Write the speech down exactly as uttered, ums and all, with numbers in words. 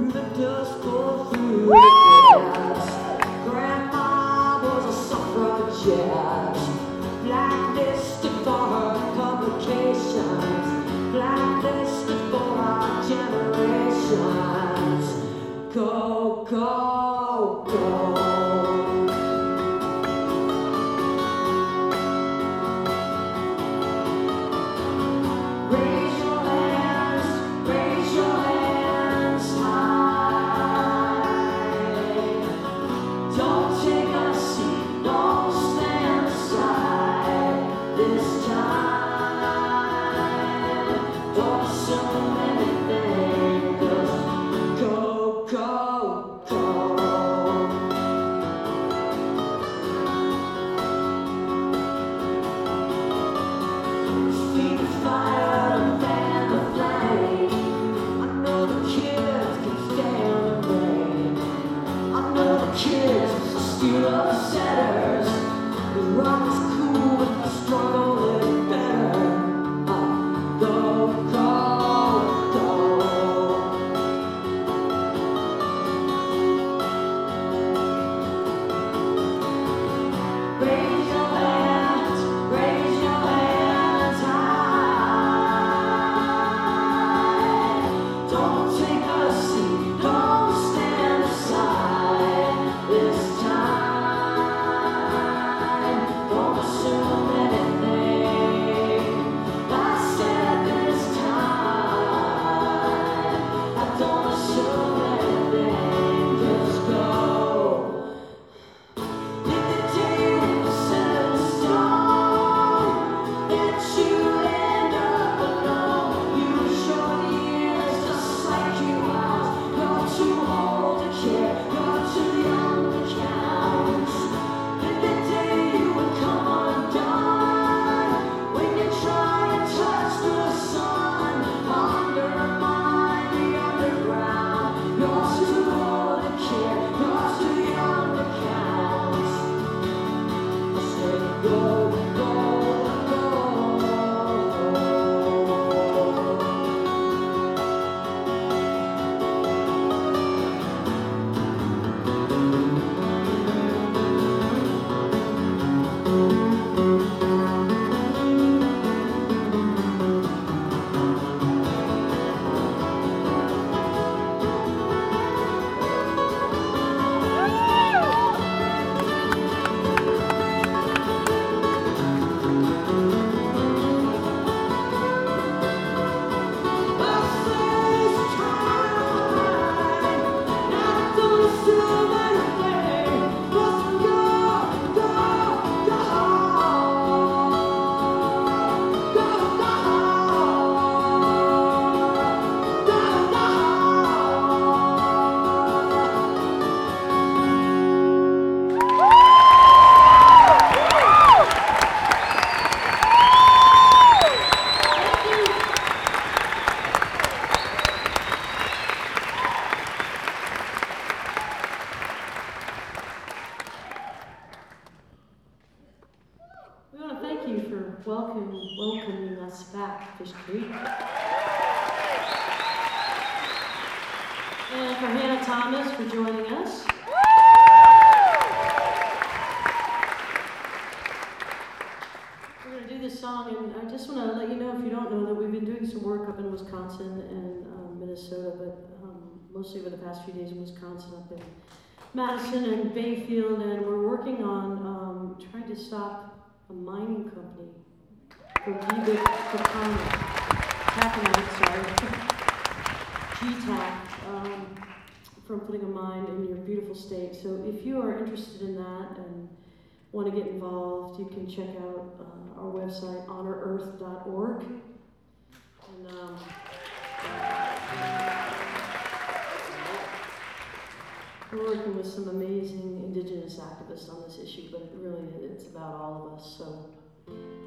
Mostly over the past few days in Wisconsin, up in Madison and Bayfield, and we're working on um, trying to stop a mining company from taconite, sorry, G TAC, um, from putting a mine in your beautiful state. So if you are interested in that and want to get involved, you can check out uh, our website, honor earth dot org. And um, we're working with some amazing indigenous activists on this issue, but really it's about all of us. So